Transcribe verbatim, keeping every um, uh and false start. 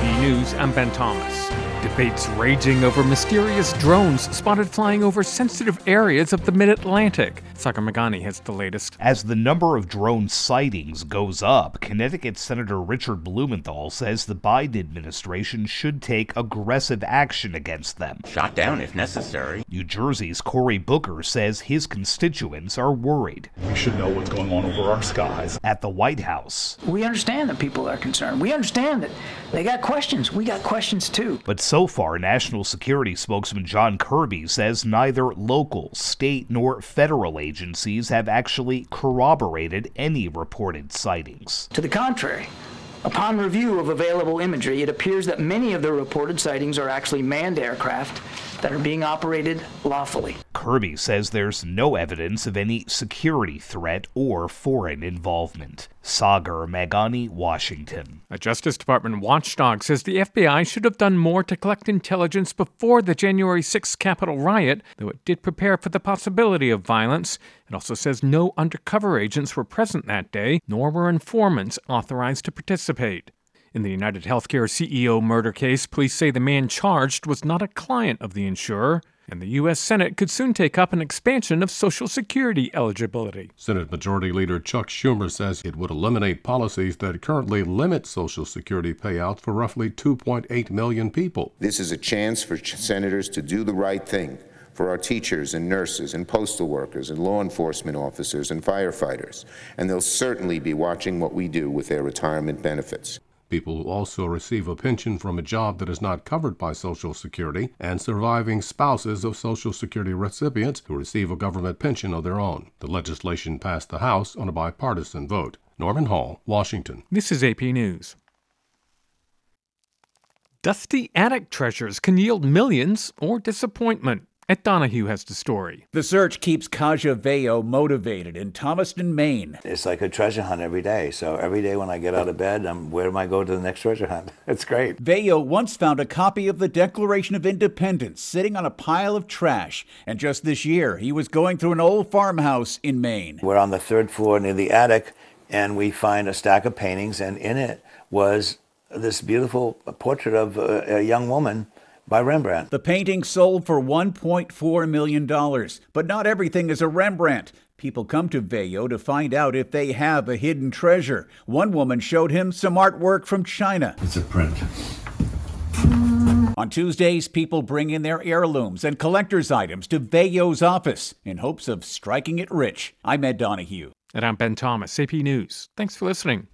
P News, I'm Ben Thomas. Debates raging over mysterious drones spotted flying over sensitive areas of the mid-Atlantic. Sagar Meghani has the latest. As the number of drone sightings goes up, Connecticut Senator Richard Blumenthal says the Biden administration should take aggressive action against them. Shot down if necessary. New Jersey's Cory Booker says his constituents are worried. We should know what's going on over our skies. At the White House, we understand that people are concerned. We understand that they got questions. We got questions too. But so far, National Security spokesman John Kirby says neither local, state, nor federal agencies have actually corroborated any reported sightings. To the contrary, upon review of available imagery, it appears that many of the reported sightings are actually manned aircraft that are being operated lawfully. Kirby says there's no evidence of any security threat or foreign involvement. Sagar Meghani, Washington. A Justice Department watchdog says the F B I should have done more to collect intelligence before the January sixth Capitol riot, though it did prepare for the possibility of violence. It also says no undercover agents were present that day, nor were informants authorized to participate. In the United Healthcare C E O murder case, police say the man charged was not a client of the insurer, and the U S Senate could soon take up an expansion of Social Security eligibility. Senate Majority Leader Chuck Schumer says it would eliminate policies that currently limit Social Security payouts for roughly two point eight million people. This is a chance for senators to do the right thing for our teachers and nurses and postal workers and law enforcement officers and firefighters, and they'll certainly be watching what we do with their retirement benefits. People who also receive a pension from a job that is not covered by Social Security, and surviving spouses of Social Security recipients who receive a government pension of their own. The legislation passed the House on a bipartisan vote. Norman Hall, Washington. This is A P News. Dusty attic treasures can yield millions or disappointment. Ed Donahue has the story. The search keeps Kaja Veyo motivated in Thomaston, Maine. It's like a treasure hunt every day. So every day when I get out of bed, I'm, where do I go to the next treasure hunt? It's great. Veyo once found a copy of the Declaration of Independence sitting on a pile of trash. And just this year, he was going through an old farmhouse in Maine. We're on the third floor near the attic, and we find a stack of paintings, and in it was this beautiful portrait of a, a young woman by Rembrandt. The painting sold for one point four million dollars. But not everything is a Rembrandt. People come to Veyo to find out if they have a hidden treasure. One woman showed him some artwork from China. It's a print. On Tuesdays, people bring in their heirlooms and collector's items to Veyo's office in hopes of striking it rich. I'm Ed Donahue. And I'm Ben Thomas, A P News. Thanks for listening.